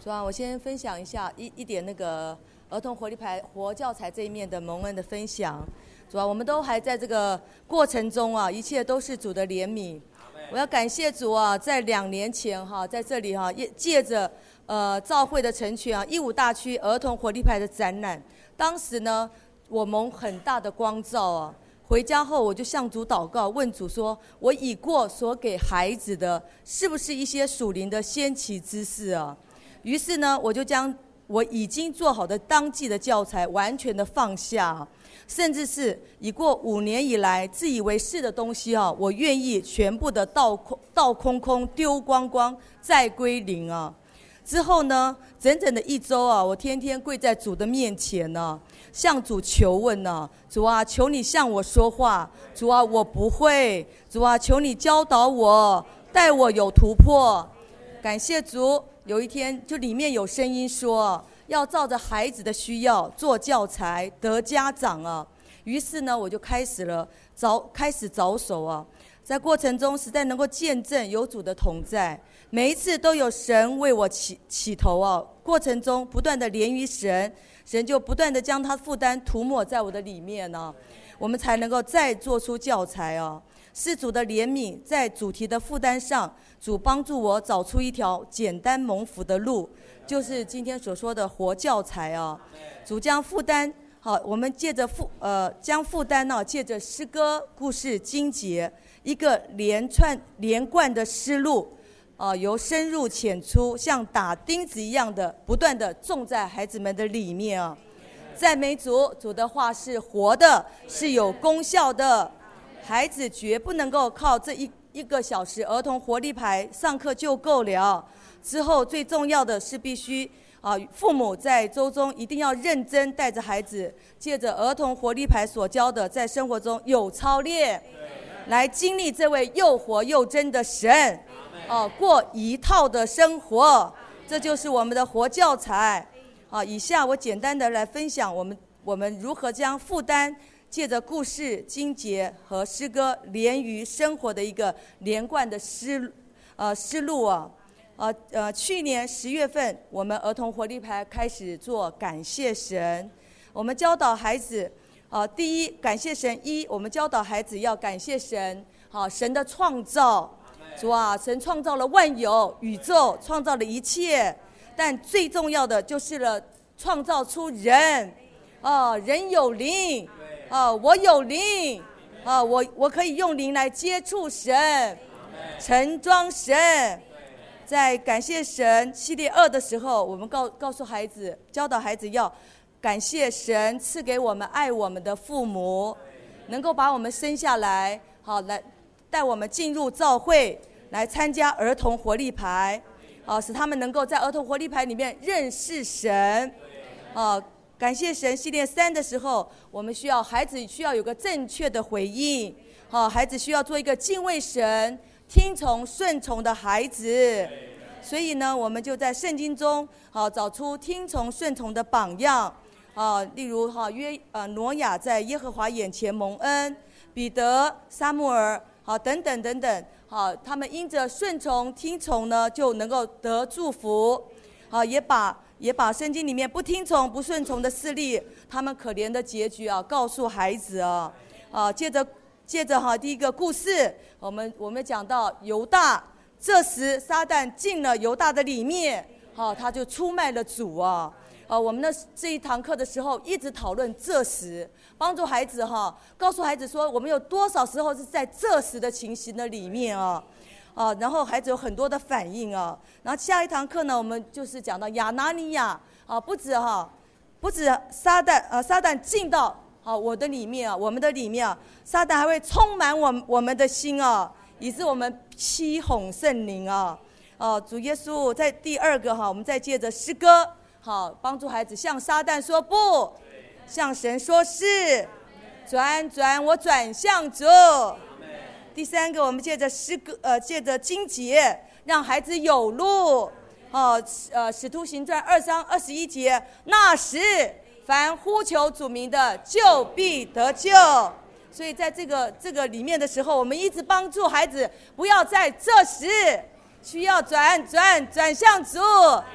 主啊，我先分享一下一点那个儿童活力牌活教材这一面的蒙恩的分享。主啊，我们都还在这个过程中啊，一切都是主的怜悯。我要感谢主啊，在2年前哈，在这里哈，借着教会的成全啊，义武大区儿童活力牌的展览，当时呢，我蒙很大的光照啊。回家后，我就向主祷告，问主说：“我已过所给孩子的，是不是一些属灵的先期知识啊？”于是呢，我就将我已经做好的当季的教材完全的放下，甚至是已过5年以来自以为是的东西啊，我愿意全部的倒空空丢光光，再归零啊。之后呢，整整的1周啊，我天天跪在主的面前呢，向主求问呢，主啊，求你向我说话，主啊，我不会，主啊，求你教导我，带我有突破。感谢主，有一天就里面有声音说，要照着孩子的需要做教材，得家长啊。于是呢，我就开始着手啊，在过程中实在能够见证有主的同在。每一次都有神为我起头啊，过程中不断的连于神就不断的将他负担涂抹在我的里面呢，我们才能够再做出教材啊。是主的怜悯，在主题的负担上，主帮助我找出一条简单蒙福的路，就是今天所说的活教材啊。主将负担好，我们借着将负担呢，借着诗歌、故事、经节一个连贯的思路。由深入浅出，像打钉子一样的不断的种在孩子们的里面啊！赞美主，主的话是活的，是有功效的。孩子绝不能够靠这一个小时儿童活力牌上课就够了。之后最重要的是必须父母在周中一定要认真带着孩子，借着儿童活力牌所教的，在生活中有操练，来经历这位又活又真的神。过一套的生活，这就是我们的活教材。以下我简单的来分享我们如何将负担借着故事、经节和诗歌连于生活的一个连贯的思路啊。去年10月份，我们儿童活力牌开始做感谢神，我们教导孩子第一感谢神，我们教导孩子要感谢神，神的创造。主啊，神创造了万有宇宙，创造了一切，但最重要的就是创造出人。人有灵，我有灵，我可以用灵来接触神，盛装神。在感谢神系列2的时候，我们告诉孩子，教导孩子要感谢神赐给我们爱我们的父母，能够把我们生下来，来带我们进入教会，来参加儿童活力牌，使他们能够在儿童活力牌里面认识神。感谢神系列3的时候，我们孩子需要有个正确的回应，孩子需要做一个敬畏神、听从顺从的孩子。所以呢，我们就在圣经中找出听从顺从的榜样，例如挪亚在耶和华眼前蒙恩，彼得、撒母耳等等，他们因着顺从听从呢，就能够得祝福。也把圣经里面不听从不顺从的势力，他们可怜的结局告诉孩子接着第一个故事，我们讲到犹大，这时撒旦进了犹大的里面，他就出卖了主我们这一堂课的时候一直讨论这时，帮助孩子告诉孩子说，我们有多少时候是在这时的情形的里面然后孩子有很多的反应然后下一堂课呢，我们就是讲到亚拿尼亚不止撒旦进到我的里面我们的里面撒旦还会充满我们的心以致我们欺哄圣灵主耶稣在第2个我们再借着诗歌帮助孩子向撒旦说不，向神说是，转我转向主。第3个，我们借着诗歌借着经节让孩子有路使徒行传2章21节，那时凡呼求主名的就必得救。所以在这个里面的时候，我们一直帮助孩子不要在这时需要转向主，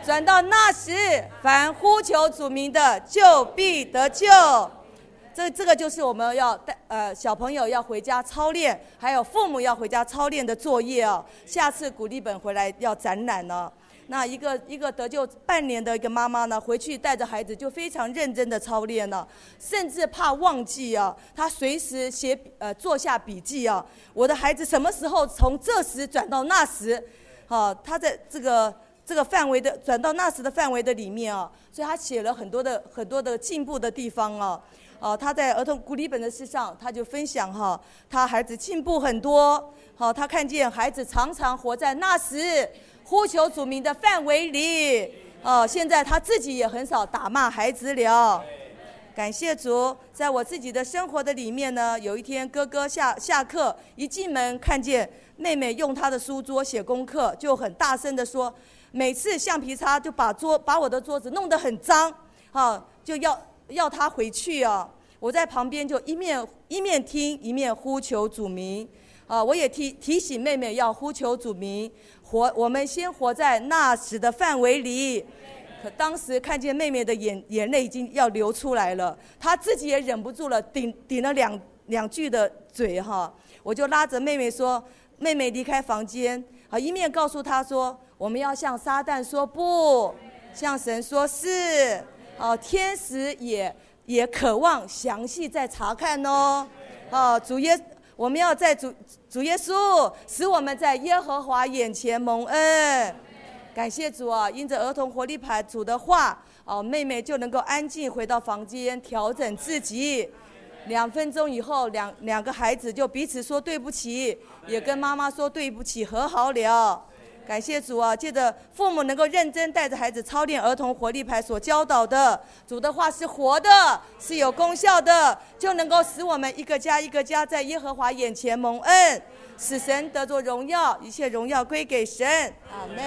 转到那时，凡呼求主名的，就必得救。这个就是我们要小朋友要回家操练，还有父母要回家操练的作业哦。下次鼓励本回来要展览哦。那一个得救半年的一个妈妈呢，回去带着孩子就非常认真的操练了，甚至怕忘记啊，她随时做下笔记啊。我的孩子什么时候从这时转到那时，他在这个范围的转到那时的范围的里面啊，所以他写了很多的进步的地方啊。他在儿童鼓励本的事上，他就分享他孩子进步很多。他看见孩子常常活在那时呼求主名的范围里。现在他自己也很少打骂孩子了。感谢主，在我自己的生活的里面呢，有一天哥哥下课一进门，看见妹妹用她的书桌写功课，就很大声的说，每次橡皮擦就把我的桌子弄得很脏，就要他回去啊！我在旁边就一面听一面呼求主名我也提醒妹妹要呼求主名，我们先活在那时的范围里。可当时看见妹妹的眼泪已经要流出来了，她自己也忍不住了，顶了两句的嘴我就拉着妹妹说，妹妹离开房间一面告诉她说，我们要向撒旦说不，向神说是。天使也渴望详细再查看哦。我们要在主耶稣使我们在耶和华眼前蒙恩。感谢主啊！因着儿童活力牌主的话妹妹就能够安静回到房间调整自己。2分钟以后，两个孩子就彼此说对不起，也跟妈妈说对不起，和好了。感谢主啊！借着父母能够认真带着孩子操练儿童活力牌所教导的，主的话是活的，是有功效的，就能够使我们一个家一个家在耶和华眼前蒙恩，使神得着荣耀，一切荣耀归给神。阿们。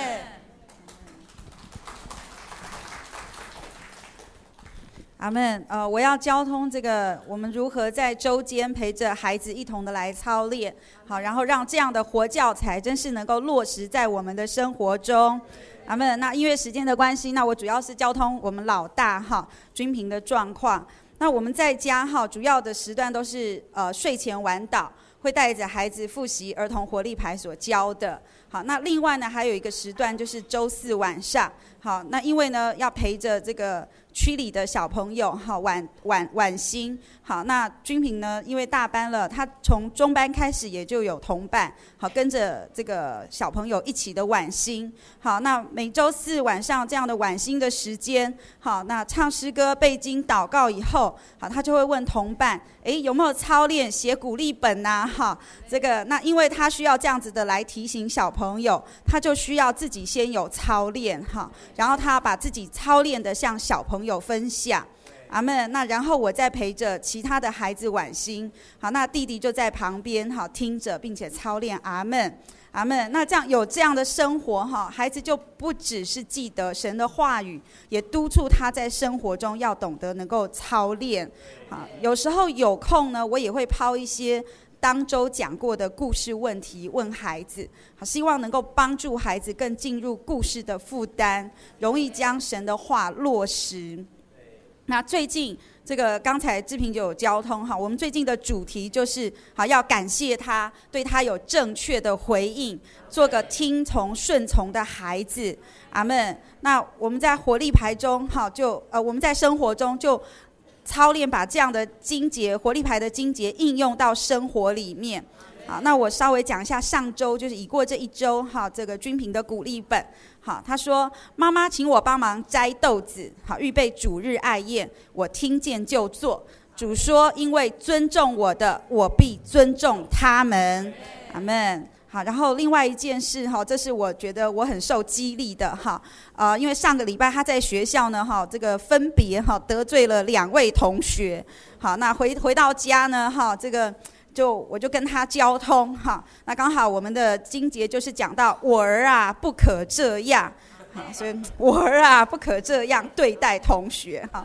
阿们。我要交通这个我们如何在周间陪着孩子一同的来操练，好，然后让这样的活教材真是能够落实在我们的生活中。阿们。那因为时间的关系，那我主要是交通我们老大君平的状况。那我们在家主要的时段都是睡前晚祷，会带着孩子复习儿童活力牌所教的。好，那另外呢还有一个时段就是周四晚上。好，那因为呢要陪着这个区里的小朋友晚星。好，那君平呢因为大班了，他从中班开始也就有同伴，好，跟着这个小朋友一起的晚星。好，那每周四晚上这样的晚星的时间，好，那唱诗歌背经祷告以后，好，他就会问同伴，有没有操练写鼓励本啊？好，这个那因为他需要这样子的来提醒小朋友，他就需要自己先有操练然后他把自己操练的向小朋友分享。阿们。那然后我再陪着其他的孩子晚星，好，那弟弟就在旁边听着并且操练。阿们。阿们。那这样有这样的生活孩子就不只是记得神的话语，也督促他在生活中要懂得能够操练。有时候有空呢，我也会抛一些当周讲过的故事问题问孩子，希望能够帮助孩子更进入故事的负担，容易将神的话落实。那最近这个刚才志平就有交通我们最近的主题就是要感谢他，对他有正确的回应，做个听从顺从的孩子。阿们。那我们在活力牌中我们在生活中就操练把这样的经节活力牌的经节应用到生活里面。好，那我稍微讲一下上周就是已过这一周这个君平的鼓励本。好，他说妈妈请我帮忙摘豆子，好，预备主日爱宴，我听见就做。主说因为尊重我的，我必尊重他们。阿们。好，然后另外一件事这是我觉得我很受激励的因为上个礼拜他在学校呢这个分别得罪了2位同学。好，那回到家呢这个我就跟他交通那刚好我们的经节就是讲到我儿啊不可这样，所以我儿啊不可这样对待同学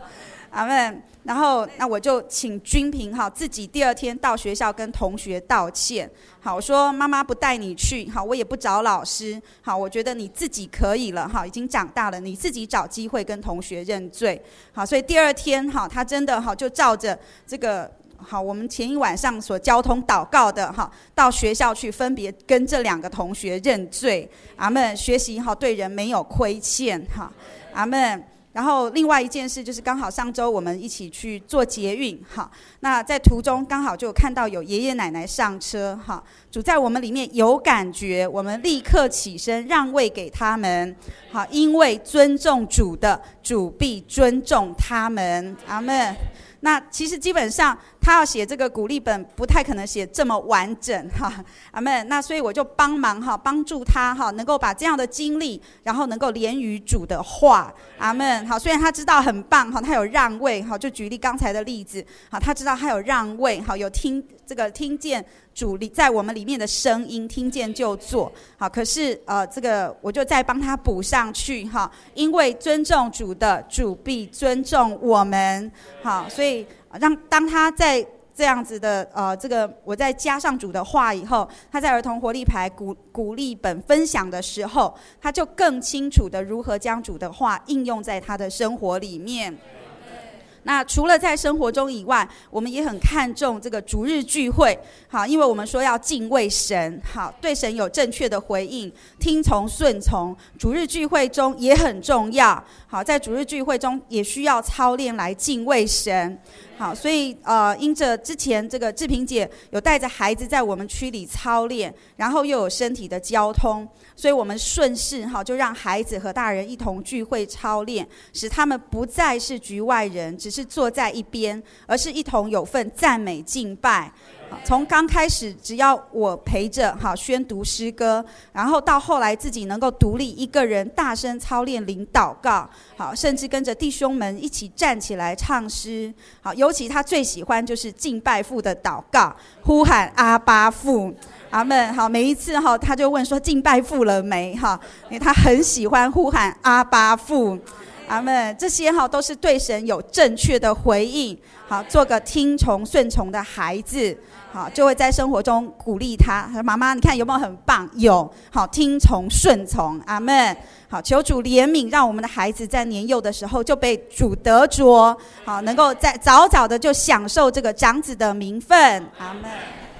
阿们。然后那我就请君平自己第二天到学校跟同学道歉。好，我说妈妈不带你去，好，我也不找老师，好，我觉得你自己可以了，好，已经长大了，你自己找机会跟同学认罪。好，所以第二天他真的就照着这个我们前一晚上所交通祷告的到学校去分别跟这2个同学认罪。阿们，学习对人没有亏欠。阿们。然后另外一件事就是刚好上周我们一起去做捷运，那在途中刚好就有看到有爷爷奶奶上车，主在我们里面有感觉，我们立刻起身让位给他们，因为尊重主的，主必尊重他们。阿们。那其实基本上他要写这个鼓励本不太可能写这么完整，阿们。那所以我就帮忙帮助他能够把这样的经历，然后能够连于主的话。阿们。好，虽然他知道很棒，他有让位，就举例刚才的例子，他知道他有让位，有听见主在我们里面的声音，听见就做。好，可是这个我就再帮他补上去，因为尊重主的，主必尊重我们。好，所以当他在这样子的这个我再加上主的话以后，他在儿童活力牌鼓励本分享的时候，他就更清楚的如何将主的话应用在他的生活里面。那除了在生活中以外，我们也很看重这个主日聚会，好，因为我们说要敬畏神，好，对神有正确的回应，听从顺从，主日聚会中也很重要。好，在主日聚会中也需要操练来敬畏神。好，所以因着之前这个志平姐有带着孩子在我们区里操练，然后又有身体的交通，所以我们顺势就让孩子和大人一同聚会操练，使他们不再是局外人，只是坐在一边，而是一同有份赞美敬拜。从刚开始只要我陪着宣读诗歌，然后到后来自己能够独立一个人大声操练领祷告，好，甚至跟着弟兄们一起站起来唱诗。好，尤其他最喜欢就是敬拜父的祷告，呼喊阿爸父。阿们。好，每一次他就问说敬拜父了没，因为他很喜欢呼喊阿爸父。阿们，这些都是对神有正确的回应。好，做个听从顺从的孩子，好，就会在生活中鼓励他。妈妈，你看有没有很棒？有，好，听从顺从。阿们。好，求主怜悯，让我们的孩子在年幼的时候就被主得着，好，能够在早早的就享受这个长子的名分。阿们。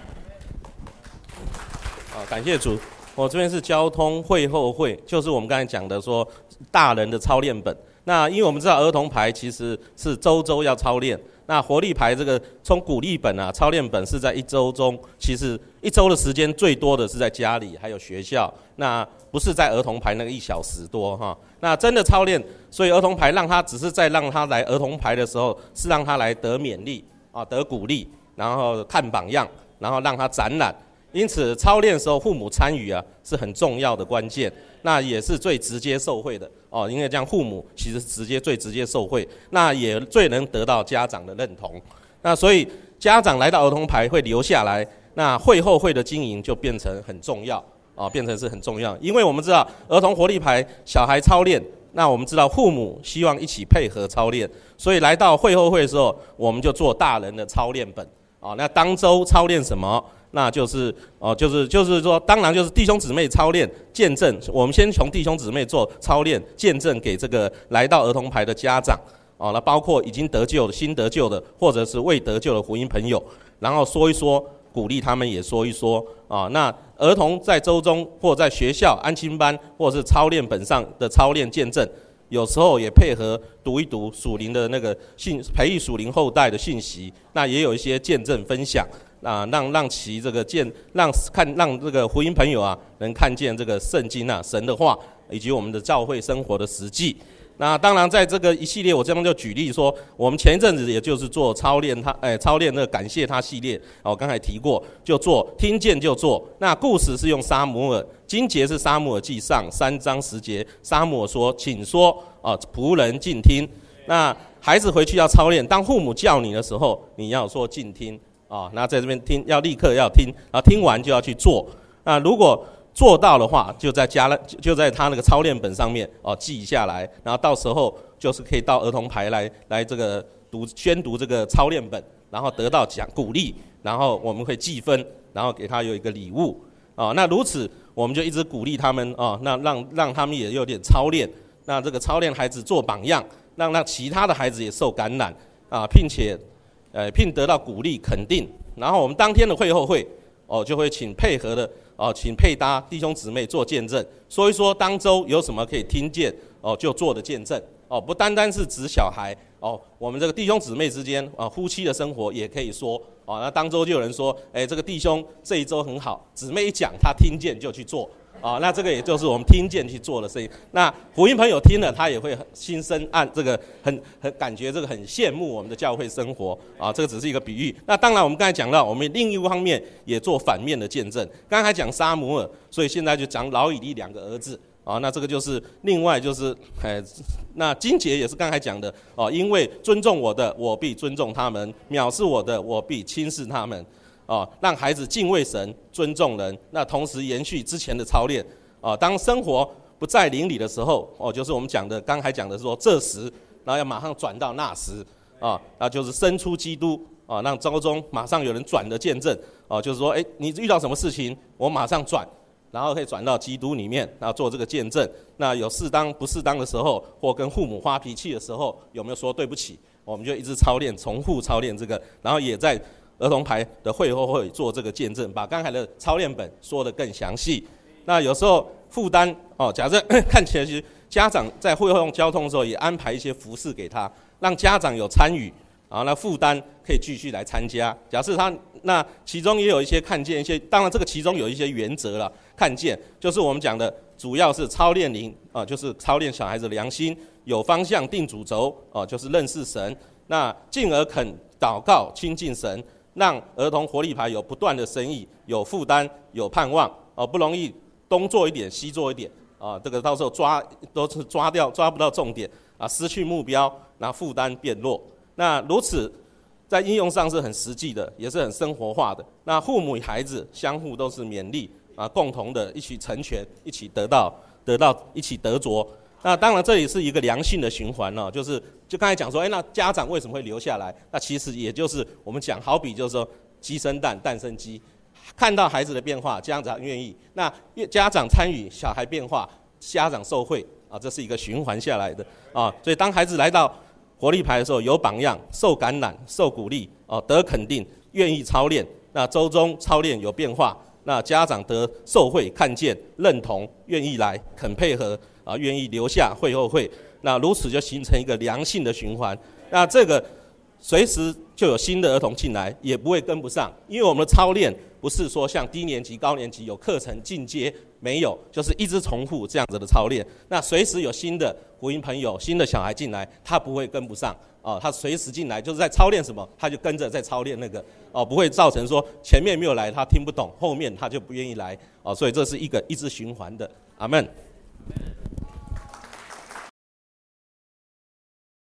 好，感谢主。我这边是交通会后会，就是我们刚才讲的说大人的操练本。那因为我们知道儿童牌其实是周周要操练，那活力牌这个从鼓励本操练本是在1周中，其实1周的时间最多的是在家里还有学校，那不是在儿童牌那个1小时多哈。那真的操练，所以儿童牌让他只是在让他来儿童牌的时候，是让他来得勉励得鼓励，然后看榜样，然后让他展览。因此操练的时候父母参与是很重要的关键，那也是最直接受惠的因为这样父母其实最直接受惠，那也最能得到家长的认同。那所以家长来到儿童牌会留下来，那会后会的经营就变成很重要变成是很重要。因为我们知道儿童活力牌小孩操练，那我们知道父母希望一起配合操练，所以来到会后会的时候，我们就做大人的操练本那当周操练什么？那就是就是说，当然就是弟兄姊妹操练见证。我们先从弟兄姊妹做操练见证给这个来到儿童牌的家长那包括已经得救的、新得救的，或者是未得救的福音朋友，然后说一说，鼓励他们也说一说那儿童在周中或在学校安亲班或者是操练本上的操练见证，有时候也配合读一读属灵的那个培育属灵后代的信息，那也有一些见证分享让其这个让这个福音朋友能看见这个圣经神的话，以及我们的教会生活的实际。那当然在这个一系列，我这边就举例说，我们前一阵子也就是做操练那个感谢他系列我刚才提过，就做听见就做。那故事是用撒母耳，经节是撒母耳记上3章10节，撒母耳说请说仆人静听。那孩子回去要操练，当父母叫你的时候，你要说静听那在这边听，要立刻要听，听完就要去做。那如果做到的话，就在他那个操练本上面记下来，然后到时候就是可以到儿童牌来这个宣读这个操练本，然后得到鼓励，然后我们会记分，然后给他有一个礼物那如此我们就一直鼓励他们那让他们也有点操练，那这个操练孩子做榜样，让其他的孩子也受感染并得到鼓励肯定。然后我们当天的会后会就会请配合的请配搭弟兄姊妹做见证，说一说当周有什么可以听见就做的见证不单单是指小孩我们这个弟兄姊妹之间夫妻的生活也可以说那当周就有人说这个弟兄这一周很好，姊妹一讲他听见就去做那这个也就是我们听见去做的事情。那福音朋友听了他也会心生这个很感觉这个很羡慕我们的教会生活这个只是一个比喻。那当然我们刚才讲到我们另一方面也做反面的见证，刚才讲撒母耳，所以现在就讲老以利2个儿子那这个就是另外就是那经节也是刚才讲的因为尊重我的我必尊重他们，藐视我的我必轻视他们让孩子敬畏神尊重人，那同时延续之前的操练当生活不在灵里的时候就是我们讲的刚才讲的说这时，然后要马上转到那时那就是生出基督让周中马上有人转的见证就是说你遇到什么事情我马上转，然后可以转到基督里面，然后做这个见证。那有适当不适当的时候，或跟父母发脾气的时候，有没有说对不起？我们就一直操练，重复操练这个，然后也在儿童牌的会后会做这个见证，把刚才的操练本说得更详细。那有时候负担假设看起来其实家长在会后交通的时候，也安排一些服事给他，让家长有参与那负担可以继续来参加。假设他那其中也有一些看见一些，当然这个其中有一些原则了，看见就是我们讲的主要是操练灵就是操练小孩子的良心，有方向定主轴就是认识神，那进而肯祷告亲近神，让儿童活力牌有不断的生意，有负担有盼望不容易东做一点西做一点这个到时候都是抓不到重点失去目标，然后负担变弱。那如此在应用上是很实际的，也是很生活化的。那父母与孩子相互都是勉励共同的一起成全，一起得到一起得着。那当然这里是一个良性的循环就刚才讲说那家长为什么会留下来？那其实也就是我们讲好比就是说鸡生蛋蛋生鸡，看到孩子的变化家长愿意，那家长参与小孩变化，家长受惠这是一个循环下来的所以当孩子来到活力牌的时候，有榜样，受感染，受鼓励得肯定，愿意操练，那周中操练有变化，那家长得受惠看见认同，愿意来肯配合愿意留下会后会，那如此就形成一个良性的循环。那这个随时就有新的儿童进来，也不会跟不上，因为我们的操练不是说像低年级高年级有课程进阶，没有，就是一直重复这样子的操练。那随时有新的福音朋友新的小孩进来，他不会跟不上他随时进来就是在操练什么他就跟着在操练那个不会造成说前面没有来他听不懂，后面他就不愿意来所以这是一直循环的。阿们。